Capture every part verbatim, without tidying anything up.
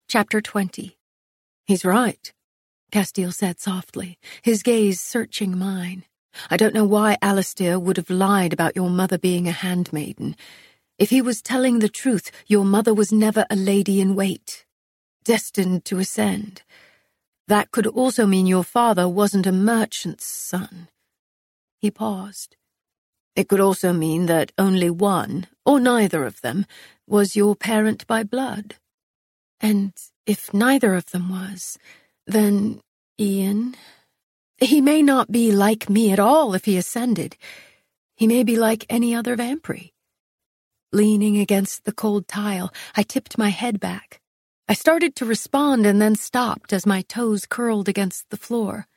Chapter twenty. He's right, Castile said softly, his gaze searching mine. I don't know why Alistair would have lied about your mother being a handmaiden. If he was telling the truth, your mother was never a lady in wait, destined to ascend. That could also mean your father wasn't a merchant's son. He paused. It could also mean that only one, or neither of them, was your parent by blood. And if neither of them was, then Ian... He may not be like me at all if he ascended. He may be like any other vampire. Leaning against the cold tile, I tipped my head back. I started to respond and then stopped as my toes curled against the floor.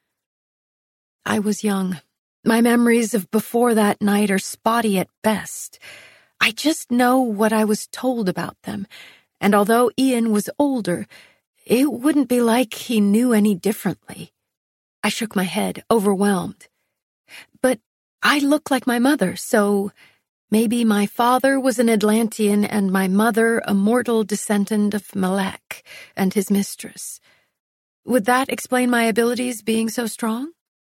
I was young. My memories of before that night are spotty at best. I just know what I was told about them. And although Ian was older, it wouldn't be like he knew any differently. I shook my head, overwhelmed. But I look like my mother, so maybe my father was an Atlantean and my mother a mortal descendant of Malek and his mistress. Would that explain my abilities being so strong?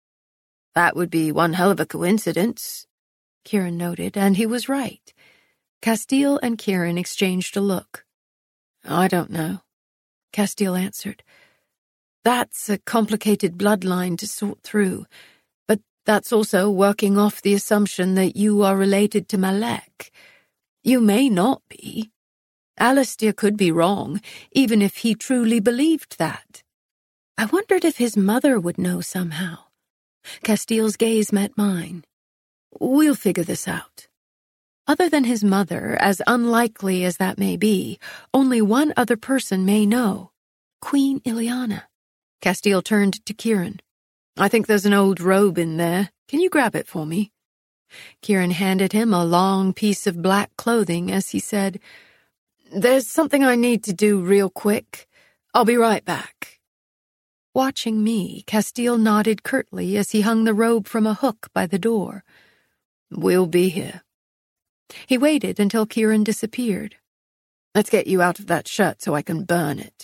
That would be one hell of a coincidence, Kieran noted, and he was right. Castile and Kieran exchanged a look. I don't know, Castile answered. That's a complicated bloodline to sort through, but that's also working off the assumption that you are related to Malek. You may not be. Alistair could be wrong, even if he truly believed that. I wondered if his mother would know somehow. Castile's gaze met mine. We'll figure this out. Other than his mother, as unlikely as that may be, only one other person may know. Queen Ileana. Castile turned to Kieran. I think there's an old robe in there. Can you grab it for me? Kieran handed him a long piece of black clothing as he said, There's something I need to do real quick. I'll be right back. Watching me, Castile nodded curtly as he hung the robe from a hook by the door. We'll be here. He waited until Kieran disappeared. Let's get you out of that shirt so I can burn it.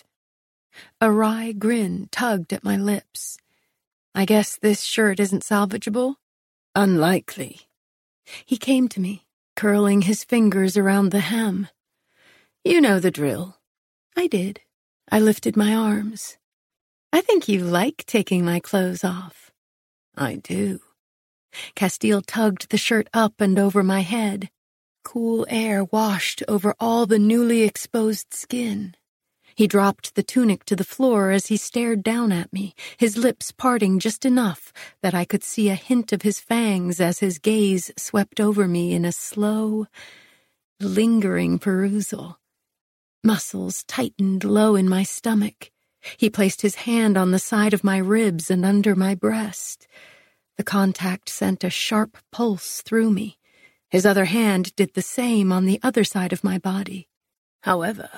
A wry grin tugged at my lips. I guess this shirt isn't salvageable? Unlikely. He came to me, curling his fingers around the hem. You know the drill. I did. I lifted my arms. I think you like taking my clothes off. I do. Castile tugged the shirt up and over my head. Cool air washed over all the newly exposed skin. He dropped the tunic to the floor as he stared down at me, his lips parting just enough that I could see a hint of his fangs as his gaze swept over me in a slow, lingering perusal. Muscles tightened low in my stomach. He placed his hand on the side of my ribs and under my breast. The contact sent a sharp pulse through me. His other hand did the same on the other side of my body. However,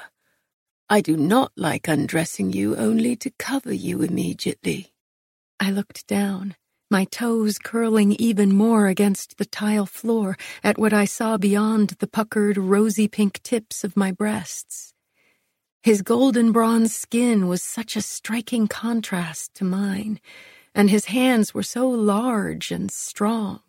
I do not like undressing you only to cover you immediately. I looked down, my toes curling even more against the tile floor at what I saw beyond the puckered rosy pink tips of my breasts. His golden bronze skin was such a striking contrast to mine, and his hands were so large and strong.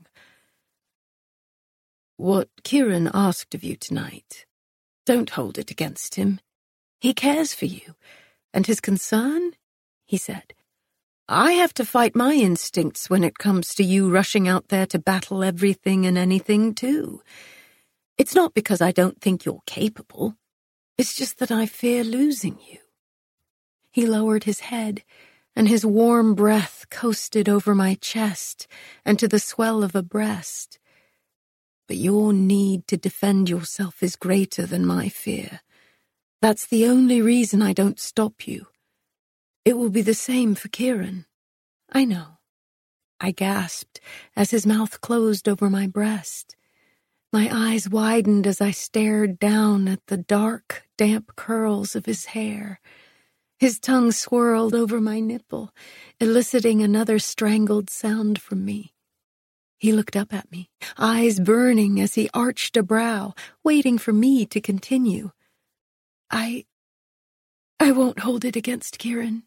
What Kieran asked of you tonight, don't hold it against him. He cares for you, and his concern, he said, I have to fight my instincts when it comes to you rushing out there to battle everything and anything, too. It's not because I don't think you're capable. It's just that I fear losing you. He lowered his head, and his warm breath coasted over my chest and to the swell of a breast. But your need to defend yourself is greater than my fear. That's the only reason I don't stop you. It will be the same for Kieran. I know. I gasped as his mouth closed over my breast. My eyes widened as I stared down at the dark, damp curls of his hair. His tongue swirled over my nipple, eliciting another strangled sound from me. He looked up at me, eyes burning as he arched a brow, waiting for me to continue. I... I won't hold it against Kieran."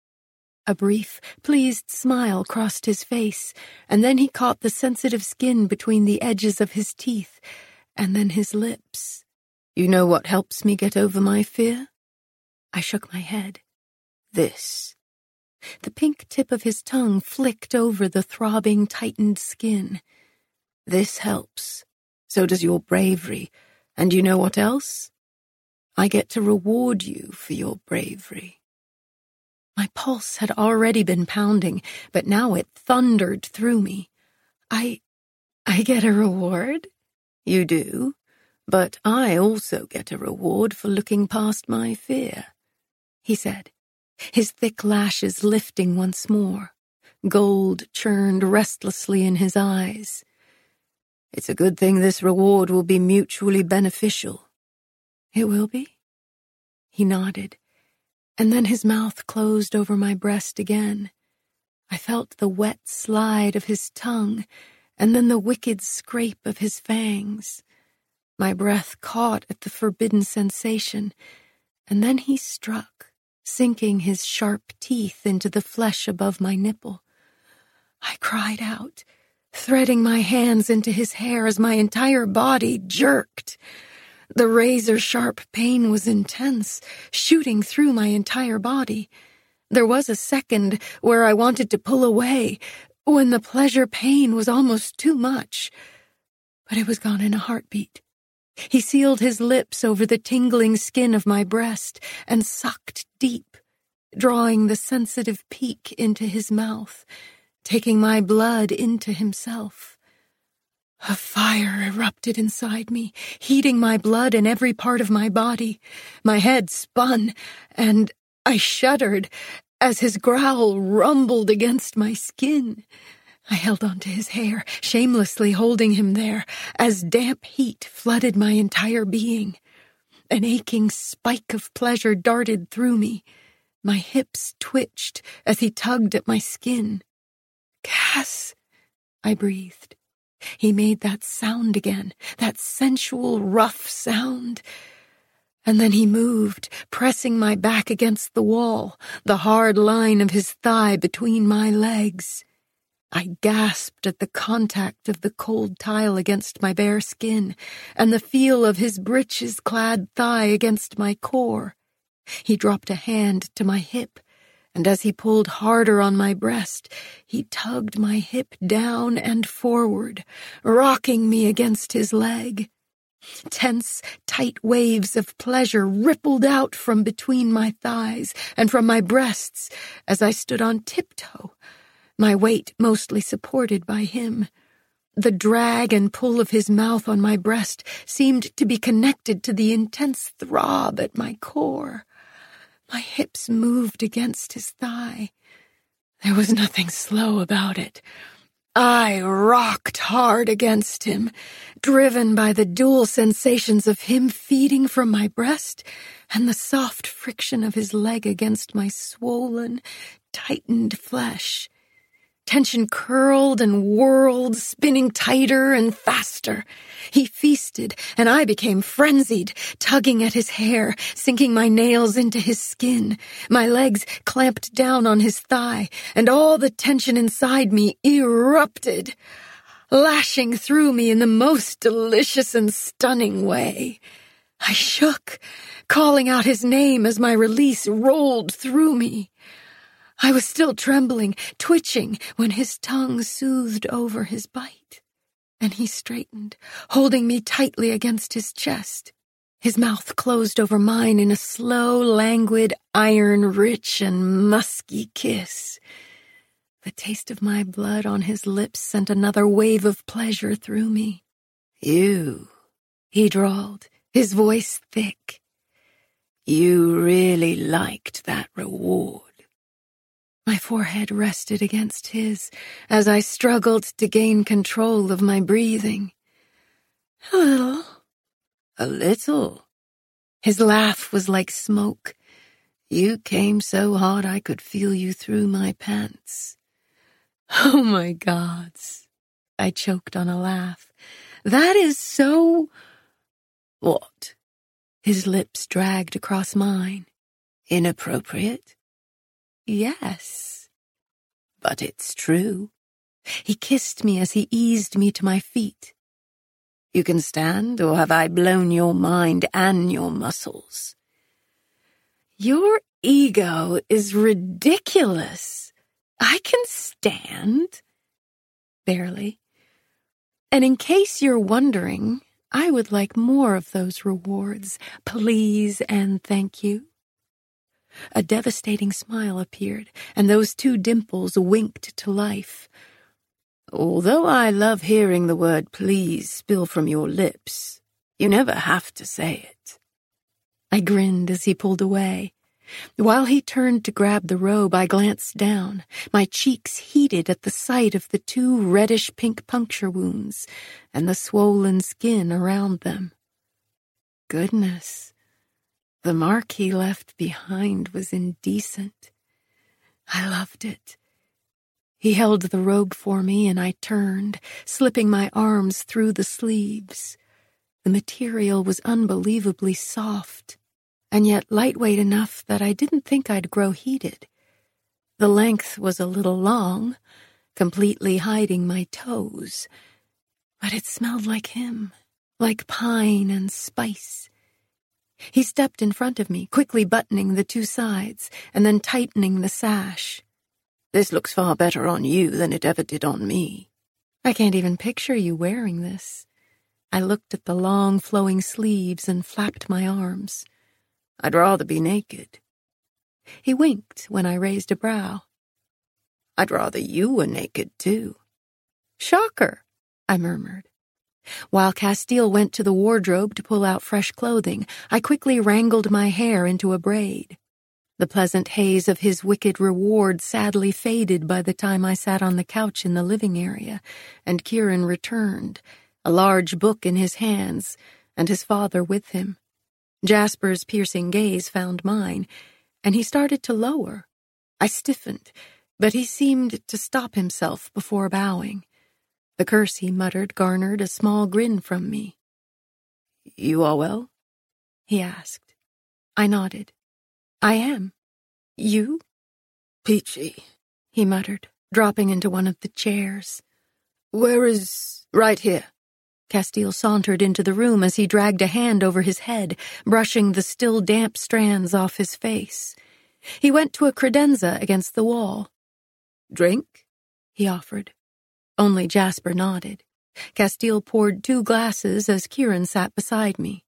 A brief, pleased smile crossed his face, and then he caught the sensitive skin between the edges of his teeth, and then his lips. "You know what helps me get over my fear?" I shook my head. "This." The pink tip of his tongue flicked over the throbbing, tightened skin. "This helps. So does your bravery. And you know what else? I get to reward you for your bravery." My pulse had already been pounding, but now it thundered through me. I... I get a reward? You do, but I also get a reward for looking past my fear, he said, his thick lashes lifting once more. Gold churned restlessly in his eyes. "It's a good thing this reward will be mutually beneficial." "It will be?" He nodded, and then his mouth closed over my breast again. I felt the wet slide of his tongue, and then the wicked scrape of his fangs. My breath caught at the forbidden sensation, and then he struck, sinking his sharp teeth into the flesh above my nipple. I cried out, threading my hands into his hair as my entire body jerked. The razor-sharp pain was intense, shooting through my entire body. There was a second where I wanted to pull away, when the pleasure pain was almost too much. But it was gone in a heartbeat. He sealed his lips over the tingling skin of my breast and sucked deep, drawing the sensitive peak into his mouth, taking my blood into himself. A fire erupted inside me, heating my blood in every part of my body. My head spun, and I shuddered as his growl rumbled against my skin. I held onto his hair, shamelessly holding him there, as damp heat flooded my entire being. An aching spike of pleasure darted through me. My hips twitched as he tugged at my skin. "Cass," I breathed. He made that sound again, that sensual, rough sound. And then he moved, pressing my back against the wall, the hard line of his thigh between my legs. I gasped at the contact of the cold tile against my bare skin, and the feel of his breeches-clad thigh against my core. He dropped a hand to my hip, and as he pulled harder on my breast, he tugged my hip down and forward, rocking me against his leg. Tense, tight waves of pleasure rippled out from between my thighs and from my breasts as I stood on tiptoe, my weight mostly supported by him. The drag and pull of his mouth on my breast seemed to be connected to the intense throb at my core. My hips moved against his thigh. There was nothing slow about it. I rocked hard against him, driven by the dual sensations of him feeding from my breast and the soft friction of his leg against my swollen, tightened flesh. Tension curled and whirled, spinning tighter and faster. He feasted, and I became frenzied, tugging at his hair, sinking my nails into his skin. My legs clamped down on his thigh, and all the tension inside me erupted, lashing through me in the most delicious and stunning way. I shook, calling out his name as my release rolled through me. I was still trembling, twitching, when his tongue soothed over his bite, and he straightened, holding me tightly against his chest. His mouth closed over mine in a slow, languid, iron-rich and musky kiss. The taste of my blood on his lips sent another wave of pleasure through me. "You," he drawled, his voice thick. "You really liked that reward." My forehead rested against his as I struggled to gain control of my breathing. "A little." "A little?" His laugh was like smoke. "You came so hard I could feel you through my pants." "Oh, my gods." I choked on a laugh. "That is so—" "What?" His lips dragged across mine. Inappropriate? Yes. But it's true. He kissed me as he eased me to my feet. You can stand, or have I blown your mind and your muscles? Your ego is ridiculous. I can stand. Barely. And in case you're wondering, I would like more of those rewards. Please and thank you. A devastating smile appeared, and those two dimples winked to life. Although I love hearing the word please spill from your lips, you never have to say it. I grinned as he pulled away. While he turned to grab the robe, I glanced down. My cheeks heated at the sight of the two reddish-pink puncture wounds and the swollen skin around them. Goodness, the mark he left behind was indecent. I loved it. He held the robe for me, and I turned, slipping my arms through the sleeves. The material was unbelievably soft, and yet lightweight enough that I didn't think I'd grow heated. The length was a little long, completely hiding my toes, but it smelled like him, like pine and spice. He stepped in front of me, quickly buttoning the two sides, and then tightening the sash. This looks far better on you than it ever did on me. I can't even picture you wearing this. I looked at the long, flowing sleeves and flapped my arms. I'd rather be naked. He winked when I raised a brow. I'd rather you were naked, too. Shocker, I murmured. While Castile went to the wardrobe to pull out fresh clothing, I quickly wrangled my hair into a braid. The pleasant haze of his wicked reward sadly faded by the time I sat on the couch in the living area, and Kieran returned, a large book in his hands, and his father with him. Jasper's piercing gaze found mine, and he started to lower. I stiffened, but he seemed to stop himself before bowing. The curse he muttered garnered a small grin from me. You are well? He asked. I nodded. I am. You? Peachy, he muttered, dropping into one of the chairs. Where is... Right here. Castile sauntered into the room as he dragged a hand over his head, brushing the still damp strands off his face. He went to a credenza against the wall. Drink? He offered. Only Jasper nodded. Castile poured two glasses as Kieran sat beside me.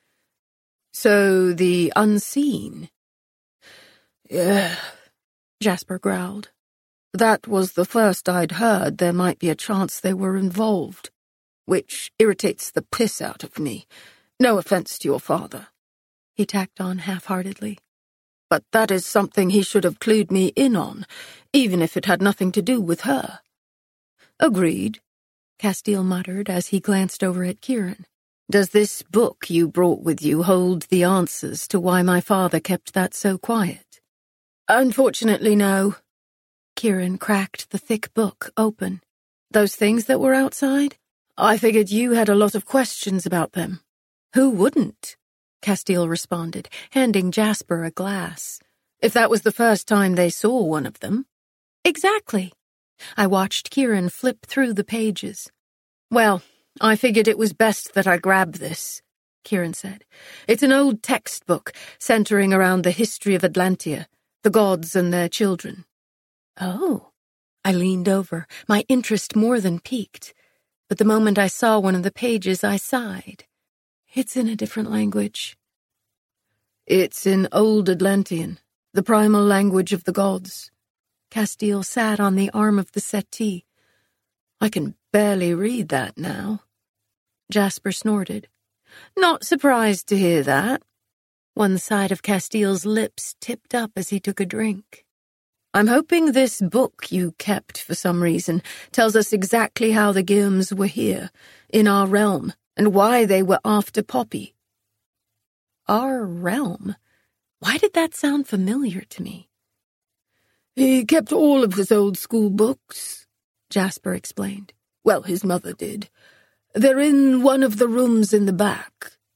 So the unseen? Yeah, Jasper growled. That was the first I'd heard there might be a chance they were involved, which irritates the piss out of me. No offense to your father, he tacked on half-heartedly. But that is something he should have clued me in on, even if it had nothing to do with her. Agreed, Castile muttered as he glanced over at Kieran. Does this book you brought with you hold the answers to why my father kept that so quiet? Unfortunately, no. Kieran cracked the thick book open. Those things that were outside? I figured you had a lot of questions about them. Who wouldn't? Castile responded, handing Jasper a glass. If that was the first time they saw one of them. Exactly. I watched Kieran flip through the pages. Well, I figured it was best that I grab this, Kieran said. It's an old textbook centering around the history of Atlantia, the gods and their children. Oh. I leaned over, my interest more than piqued. But the moment I saw one of the pages, I sighed. It's in a different language. It's in Old Atlantean, the primal language of the gods. Castile sat on the arm of the settee. I can barely read that now. Jasper snorted. Not surprised to hear that. One side of Castile's lips tipped up as he took a drink. I'm hoping this book you kept for some reason tells us exactly how the Gilms were here, in our realm, and why they were after Poppy. Our realm? Why did that sound familiar to me? He kept all of his old school books, Jasper explained. Well, his mother did. They're in one of the rooms in the back.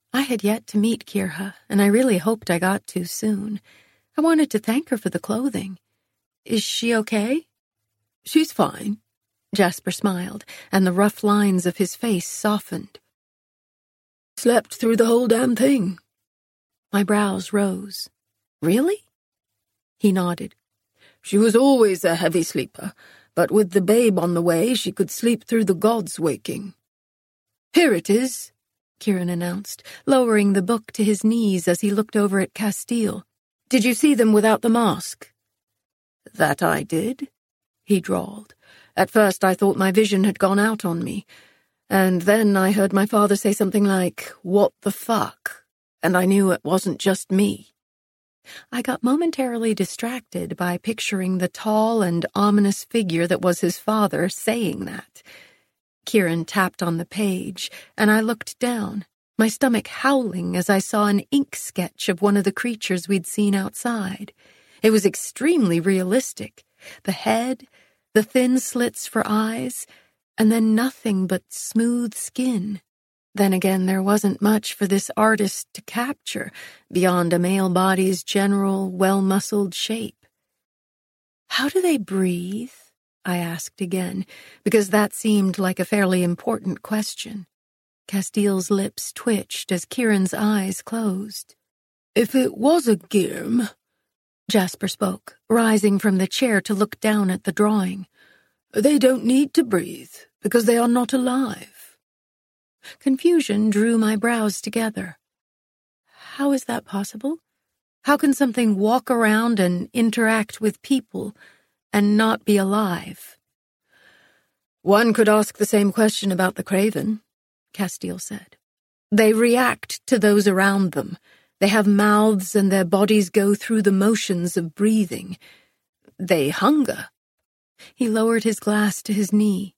I had yet to meet Kirha, and I really hoped I got to soon. I wanted to thank her for the clothing. Is she okay? She's fine. Jasper smiled, and the rough lines of his face softened. Slept through the whole damn thing. My brows rose. Really? He nodded. She was always a heavy sleeper, but with the babe on the way, she could sleep through the gods waking. Here it is, Kieran announced, lowering the book to his knees as he looked over at Castile. Did you see them without the mask? That I did, he drawled. At first I thought my vision had gone out on me, and then I heard my father say something like, "What the fuck?" and I knew it wasn't just me. I got momentarily distracted by picturing the tall and ominous figure that was his father saying that. Kieran tapped on the page, and I looked down, my stomach howling as I saw an ink sketch of one of the creatures we'd seen outside. It was extremely realistic. The head, the thin slits for eyes, and then nothing but smooth skin. Then again, there wasn't much for this artist to capture beyond a male body's general, well-muscled shape. How do they breathe? I asked again, because that seemed like a fairly important question. Castile's lips twitched as Kieran's eyes closed. If it was a Girm, Jasper spoke, rising from the chair to look down at the drawing, they don't need to breathe, because they are not alive. Confusion drew my brows together. How is that possible? How can something walk around and interact with people and not be alive? One could ask the same question about the Craven, Castile said. They react to those around them. They have mouths and their bodies go through the motions of breathing. They hunger. He lowered his glass to his knee.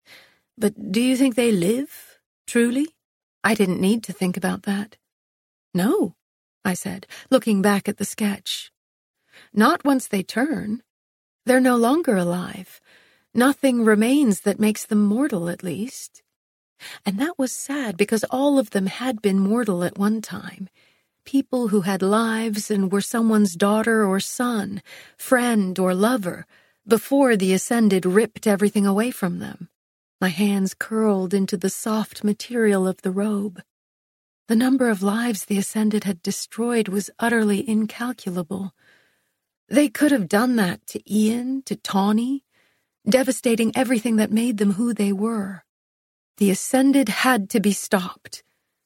But do you think they live? Truly? I didn't need to think about that. No, I said, looking back at the sketch. Not once they turn. They're no longer alive. Nothing remains that makes them mortal, at least. And that was sad, because all of them had been mortal at one time. People who had lives and were someone's daughter or son, friend or lover, before the Ascended ripped everything away from them. My hands curled into the soft material of the robe. The number of lives the Ascended had destroyed was utterly incalculable. They could have done that to Ian, to Tawny, devastating everything that made them who they were. The Ascended had to be stopped.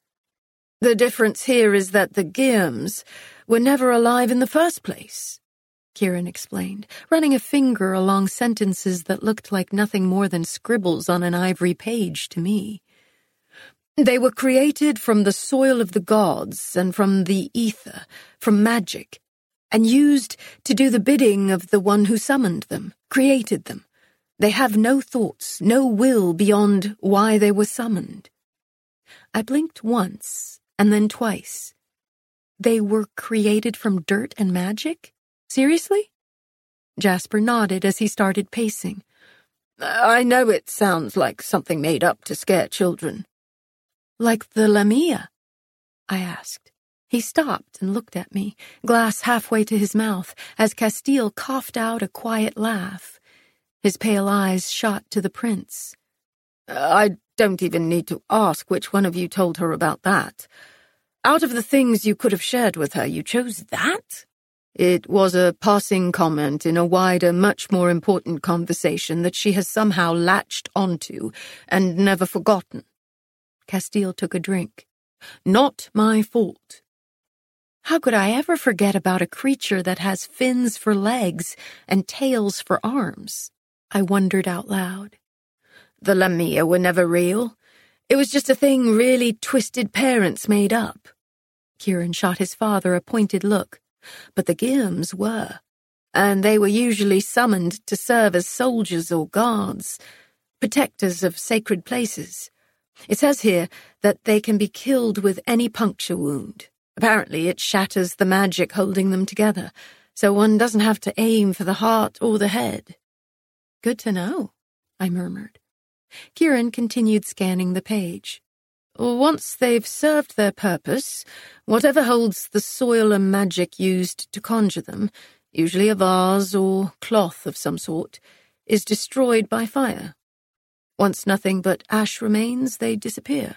The difference here is that the Girms were never alive in the first place, Kieran explained, running a finger along sentences that looked like nothing more than scribbles on an ivory page to me. They were created from the soil of the gods and from the ether, from magic, and used to do the bidding of the one who summoned them, created them. They have no thoughts, no will beyond why they were summoned. I blinked once, and then twice. They were created from dirt and magic? Seriously? Jasper nodded as he started pacing. I know it sounds like something made up to scare children. Like the Lamia? I asked. He stopped and looked at me, glass halfway to his mouth, as Castile coughed out a quiet laugh. His pale eyes shot to the prince. I don't even need to ask which one of you told her about that. Out of the things you could have shared with her, you chose that? It was a passing comment in a wider, much more important conversation that she has somehow latched onto and never forgotten. Castile took a drink. Not my fault. How could I ever forget about a creature that has fins for legs and tails for arms? I wondered out loud. The Lamia were never real. It was just a thing really twisted parents made up. Kieran shot his father a pointed look. But the Girms were, and they were usually summoned to serve as soldiers or guards, protectors of sacred places. It says here that they can be killed with any puncture wound. Apparently it shatters the magic holding them together, so one doesn't have to aim for the heart or the head. Good to know, I murmured. Kieran continued scanning the page. Once they've served their purpose, whatever holds the soil and magic used to conjure them, usually a vase or cloth of some sort, is destroyed by fire. Once nothing but ash remains, they disappear.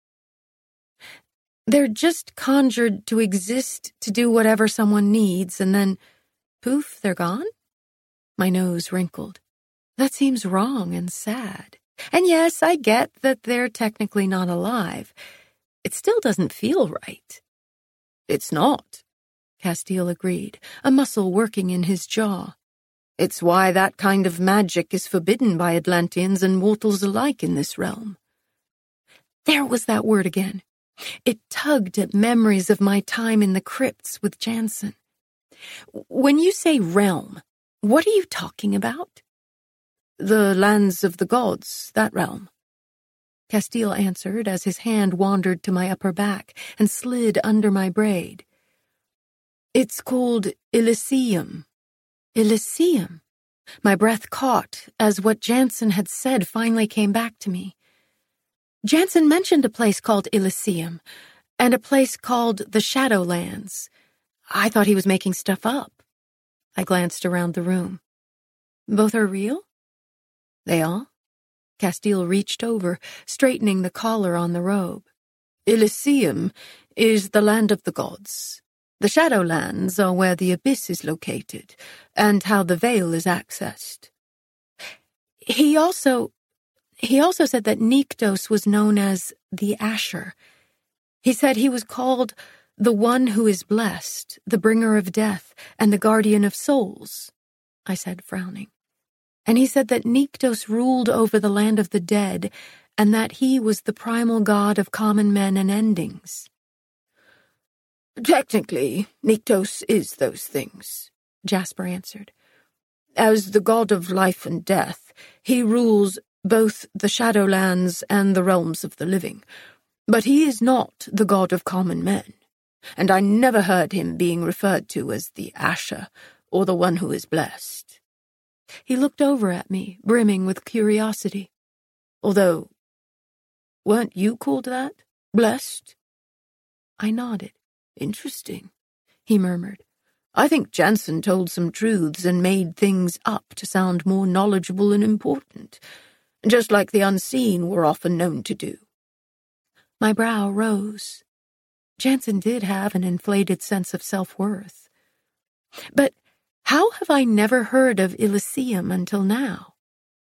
They're just conjured to exist to do whatever someone needs, and then, poof, they're gone? My nose wrinkled. That seems wrong and sad. And yes, I get that they're technically not alive. It still doesn't feel right. It's not, Castile agreed, a muscle working in his jaw. It's why that kind of magic is forbidden by Atlanteans and mortals alike in this realm. There was that word again. It tugged at memories of my time in the crypts with Jansen. When you say realm, what are you talking about? The lands of the gods, that realm. Castile answered as his hand wandered to my upper back and slid under my braid. It's called Elysium. Elysium. My breath caught as what Jansen had said finally came back to me. Jansen mentioned a place called Elysium, and a place called the Shadowlands. I thought he was making stuff up. I glanced around the room. Both are real? They are? Castile reached over, straightening the collar on the robe. Elysium is the land of the gods. The Shadowlands are where the abyss is located, and how the veil is accessed. He also... He also said that Nyktos was known as the Asher. He said he was called the one who is blessed, the bringer of death, and the guardian of souls, I said, frowning. And he said that Nyktos ruled over the land of the dead, and that he was the primal god of common men and endings. Technically, Nyktos is those things, Jasper answered. As the god of life and death, he rules both the Shadowlands and the realms of the living, but he is not the god of common men, and I never heard him being referred to as the Asher, or the one who is blessed. He looked over at me, brimming with curiosity. Although, weren't you called that? Blessed? I nodded. Interesting, he murmured. I think Jansen told some truths and made things up to sound more knowledgeable and important, just like the unseen were often known to do. My brow rose. Jansen did have an inflated sense of self-worth. But how have I never heard of Elysium until now?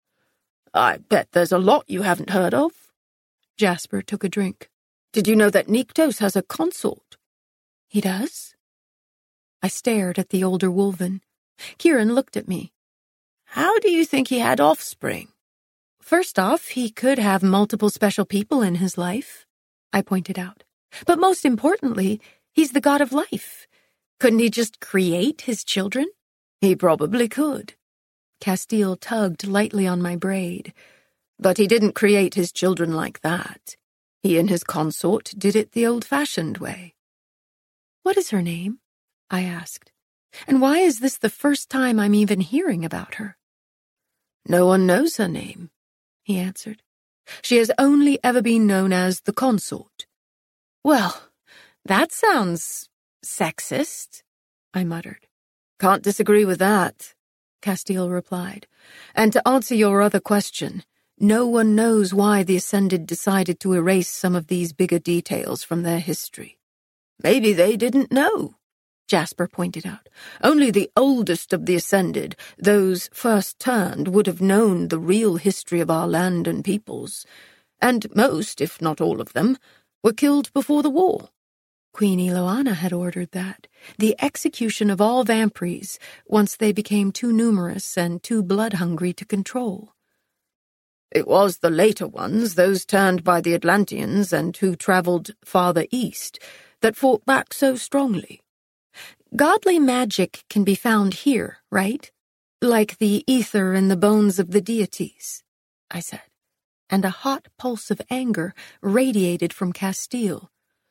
I bet there's a lot you haven't heard of. Jasper took a drink. Did you know that Nyktos has a consort? He does? I stared at the older Wolven. Kieran looked at me. How do you think he had offspring? First off, he could have multiple special people in his life, I pointed out. But most importantly, he's the god of life. Couldn't he just create his children? He probably could. Castile tugged lightly on my braid. But he didn't create his children like that. He and his consort did it the old-fashioned way. What is her name? I asked. And why is this the first time I'm even hearing about her? No one knows her name, he answered. She has only ever been known as the consort. Well, that sounds sexist, I muttered. Can't disagree with that, Castile replied. And to answer your other question, no one knows why the Ascended decided to erase some of these bigger details from their history. Maybe they didn't know, Jasper pointed out. Only the oldest of the Ascended, those first turned, would have known the real history of our land and peoples. And most, if not all of them, were killed before the war. Queen Eloana had ordered that, the execution of all vampires once they became too numerous and too blood-hungry to control. It was the later ones, those turned by the Atlanteans and who travelled farther east, that fought back so strongly. Godly magic can be found here, right? Like the ether in the bones of the deities, I said, and a hot pulse of anger radiated from Castile.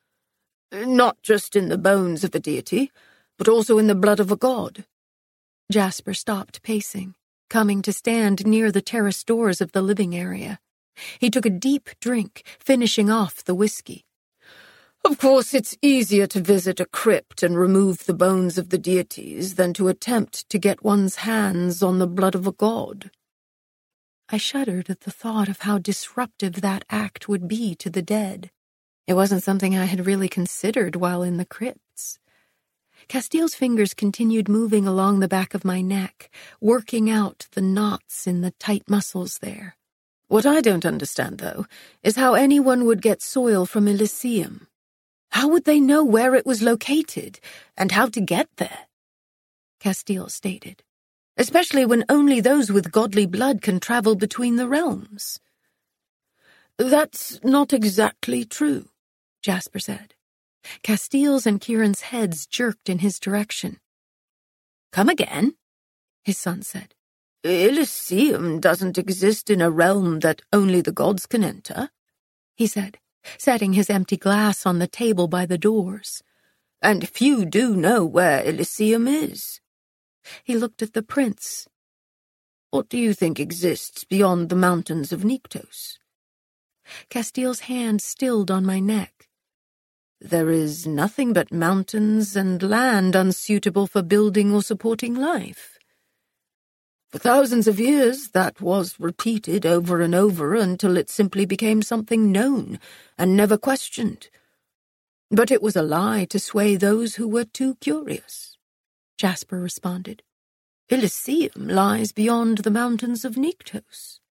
Not just in the bones of a deity, but also in the blood of a god. Jasper stopped pacing, coming to stand near the terrace doors of the living area. He took a deep drink, finishing off the whiskey. Of course, it's easier to visit a crypt and remove the bones of the deities than to attempt to get one's hands on the blood of a god. I shuddered at the thought of how disruptive that act would be to the dead. It wasn't something I had really considered while in the crypts. Castile's fingers continued moving along the back of my neck, working out the knots in the tight muscles there. What I don't understand, though, is how anyone would get soil from Elysium. How would they know where it was located, and how to get there? Castile stated. Especially when only those with godly blood can travel between the realms. That's not exactly true, Jasper said. Castile's and Kieran's heads jerked in his direction. Come again, his son said. Elysium doesn't exist in a realm that only the gods can enter, he said, setting his empty glass on the table by the doors. And few do know where Elysium is. He looked at the prince. What do you think exists beyond the mountains of Nyktos? Castile's hand stilled on my neck. There is nothing but mountains and land unsuitable for building or supporting life. For thousands of years, that was repeated over and over until it simply became something known and never questioned. But it was a lie to sway those who were too curious, Jasper responded. Elysium lies beyond the mountains of Nyktos.